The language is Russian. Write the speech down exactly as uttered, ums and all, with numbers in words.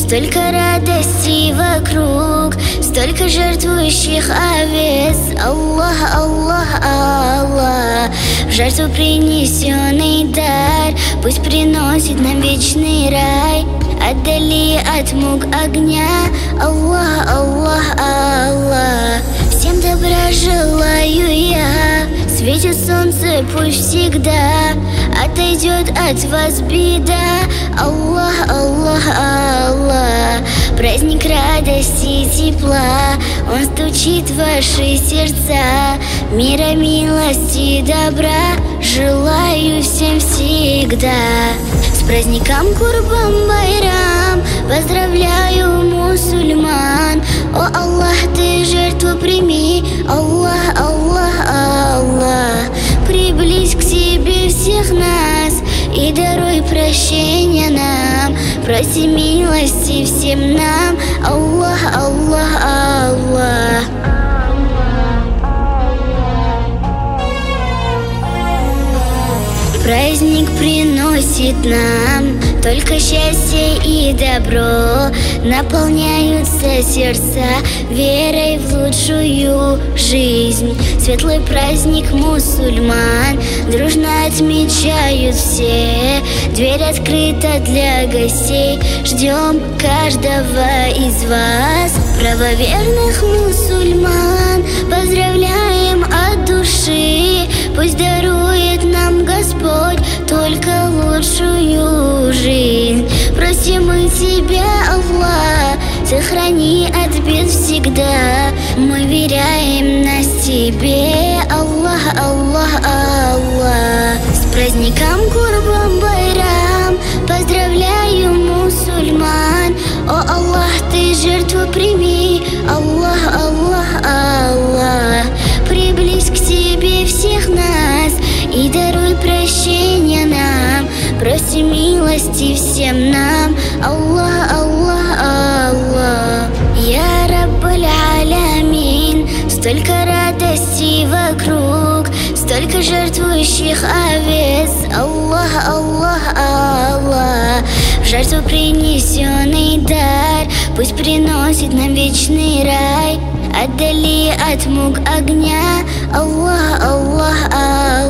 столько радости вокруг, столько жертвующих овец. Аллах, Аллах, Аллах, в жертву принесенный дар пусть приносит нам вечный рай, отдали от мук огня. Аллах, Аллах, Аллах, всем добра желаю я, светит солнце пусть всегда, отойдет от вас беда. Аллах, Аллах, Аллах, праздник радости и тепла, он стучит в ваши сердца, мира, милости, добра желаю всем всегда. С праздником Курбан-Байрам поздравляю мусульман. О Аллах, ты жертву прими. Аллах, Аллах, Аллах, приблизь к себе всех нас и даруй прощения нам, проси милости всем нам. Аллах, Аллах, Аллах. Праздник приносит нам только счастье и добро, наполняются сердца верой в лучшую жизнь. Светлый праздник мусульман дружно отмечают все, дверь открыта для гостей, ждем каждого из вас. Правоверных мусульман поздравляем от души, пусть дарует нам Господь только лучшую жизнь. Просим мы Тебя, Аллах, сохрани от бед всегда, мы веряем нас Тебе. Аллах, Аллах, Аллах, с праздником Курбан-Байрам поздравляю мусульман. О Аллах, ты жертву прими. Аллах, Аллах, Аллах, приблизь к себе всех нас и даруй прощения нам, проси милости всем нам. Аллах, Аллах, Аллах, я Раббуль Алямин, столько радости вокруг, столько жертвующих овец. Аллах, Аллах, Аллах, в жертву принесенный дар пусть приносит нам вечный рай, отдали от мук огня. Аллах, Аллах, Аллах.